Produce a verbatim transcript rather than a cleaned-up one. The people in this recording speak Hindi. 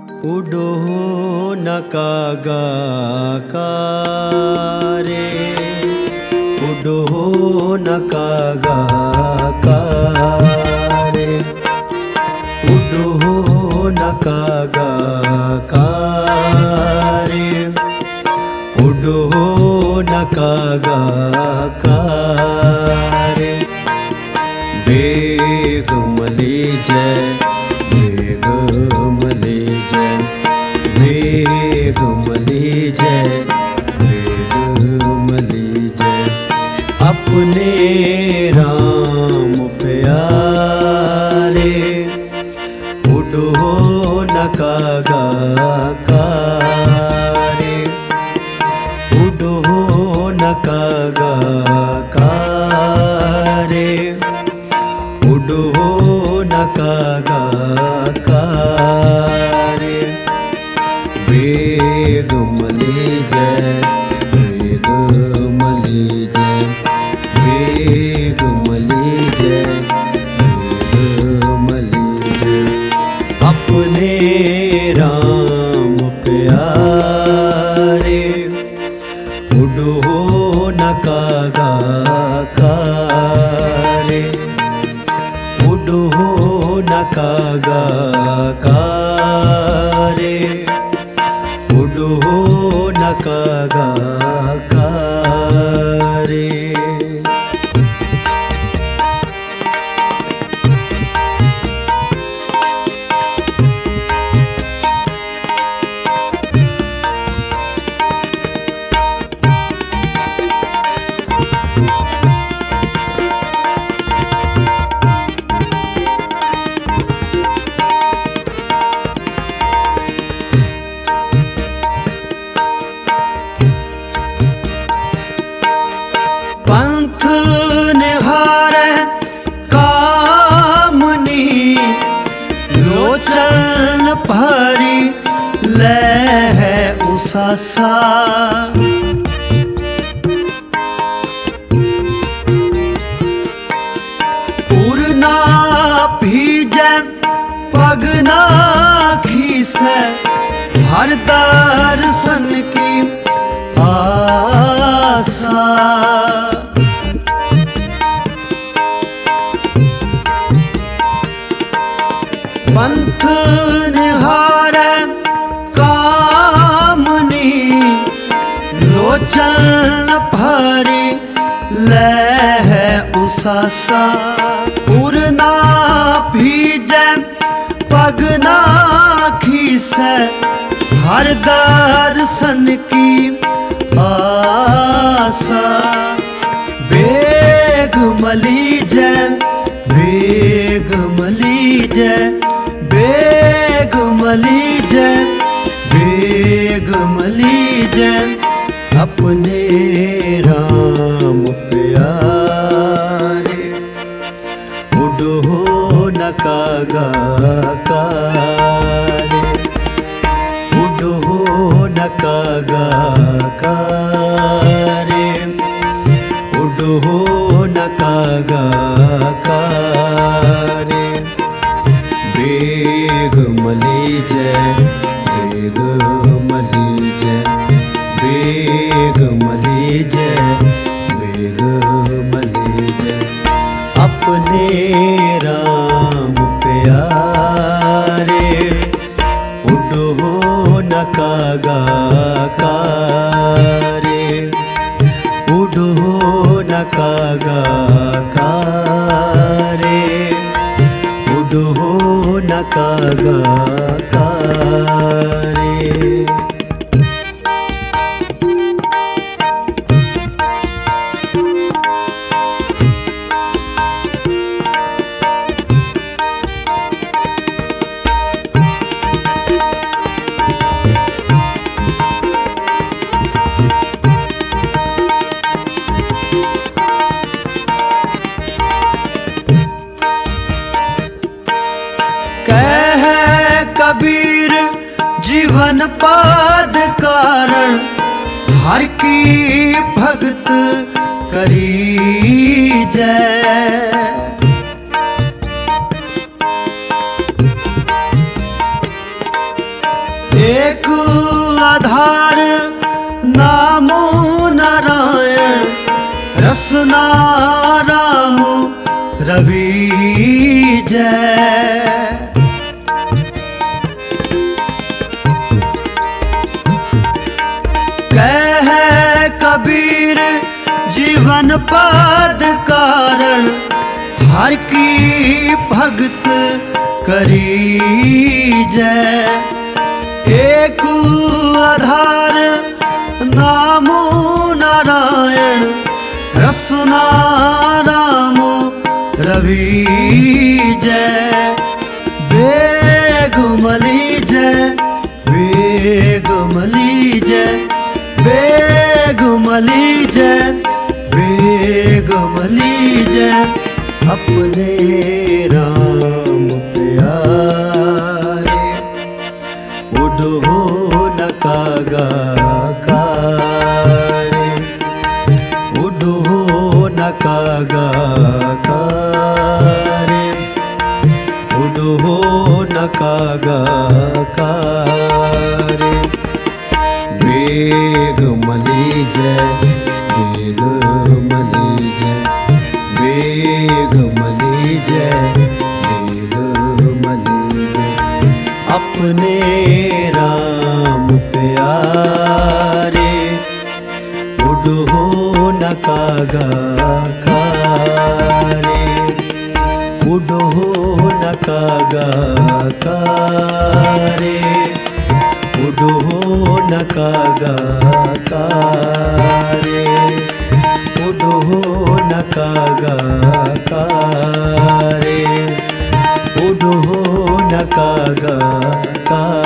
उडो न कागा कारे, उडो न कागा कारे, उडो न कागा कारे, उडो न कागा कारे। बेग मली जय, बेग मली जय, बेग मली जय, बेग मली जय। अपने राम प्यारे, उडो न कागा कारे, उडो न कागा कारे, उडो न कागा कारे। बेग मली जय, बेग मली जय, बेग मली जय, बेग मली जय। अपने राम प्यारे, उडो न कागा कारे, उडो न कागा कारे, उडो न कागा कारे। पंथ निहारे कामनी, लोचन भरी ले है उसासा। उड़ना भीजे पगना खीसे, हर दर्शन की आसा। पंथ निहारे कामनी, लोचन भरी ले है उसासा। उड़ना भीजे पगना खीसे, हर दर्शन की आसा। बेग मली जय, बेग मली जय, बेग मली जय, बेग मली जय। अपने राम प्यारे, उडो न कागा कारे, उडो न कागा कारे, उडो न कागा कारे। बेग मली जय, बेग मली जय, बेग मली जय, बेग मली जय। अपने राम प्यारे, उडो न कागा कारे, उडो न कागा कारे, उडो न कागा कारे। कह कबीर जीवन पाद कारण, हर की भगत करी जय। एक आधार नामो नारायण रसना राम रवि जय। कह कबीर जीवन पद कारण हर की भगत करी जय। एक आधार नामो नारायण रसना राम रवि जय। बेगुमली जय बेगुमली जय बेगुमली जय बेगुमली जय। अपने राम प्यारे उड़ो न कागा कारे उड़ो न कागा कारे उड़ो न कागा कारे। बेगुमली जय बेगुमली जय बेगुमली जय बेगुमली जय। अपने राम प्यारे उड़ो न कागा कारे उड़ो न कागा कारे उड़ो न कागा कारे उड़ो न कागा कारे उड़ो न कागा कारे।